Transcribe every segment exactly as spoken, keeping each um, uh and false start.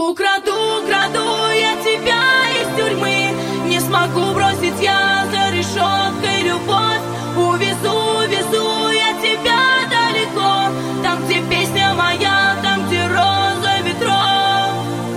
Украду, украду я тебя из тюрьмы, не смогу бросить я за решеткой любовь. Увезу, увезу я тебя далеко, там, где песня моя, там, где роза ветров.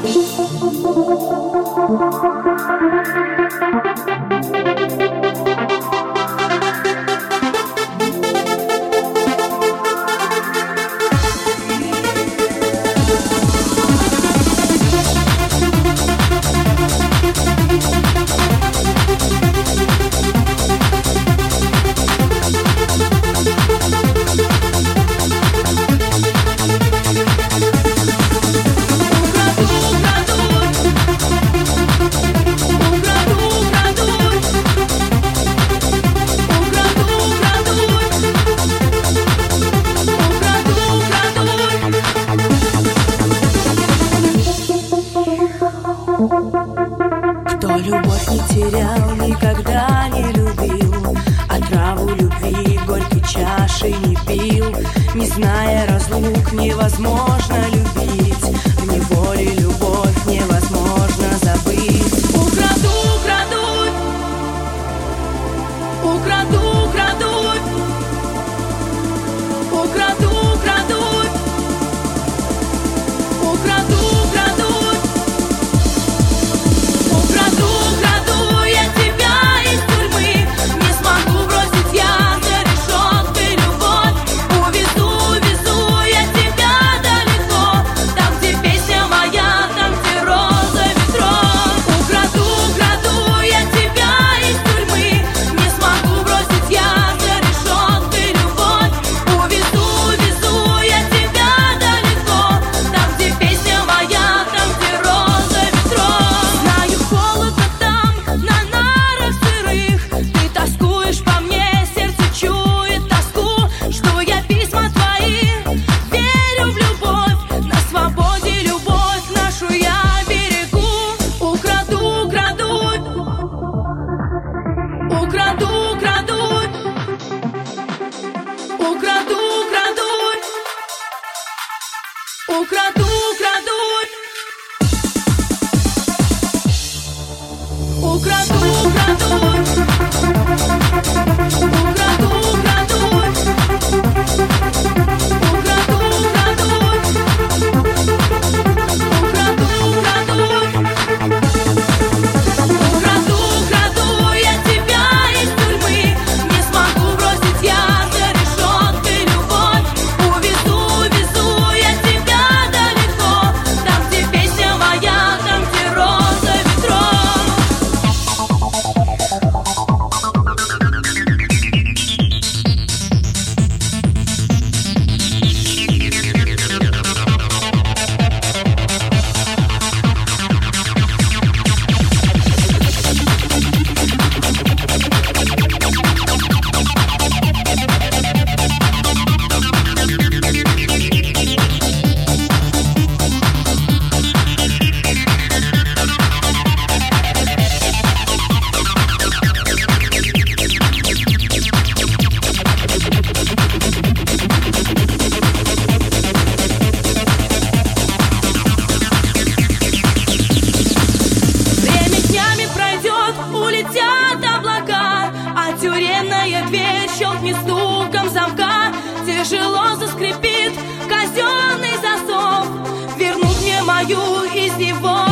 Кто любовь не терял, никогда не любил, отраву любви горькой чашей не пил. Не зная разлук, невозможно любить, в неволе любовь невозможно забыть. Украду, украду, украду, украду, украду, украду, украду, украду. Украду, украду я тебя из тюрьмы, не смогу бросить я за решеткой любовь. Увезу, увезу я тебя далеко, там, где песня моя, там, где роза ветров. Украду, украду я тебя из тюрьмы, не смогу бросить я за решеткой любовь. Увезу, увезу я тебя далеко, там, где песня моя, там, где роза ветров. Знаю, холодно там, на нарах сырых, ты тоскуешь по мне, сердце чует тоску. Жду я письма твои, верю в любовь, на свободе любовь нашу я берегу. Украду, украду, украду, украду, украду, украду, украду, украду, украду, украду, украду, украду я тебя из тюрьмы, не смогу бросить я за решеткой любовь. Увезу, увезу я тебя далеко, там, где песня моя, там, где роза ветров. Время днями пройдет, улетят облака, а тюремная дверь щелкнет стуком замка. Тяжело заскрипит казенный засов, вернут мне мою из него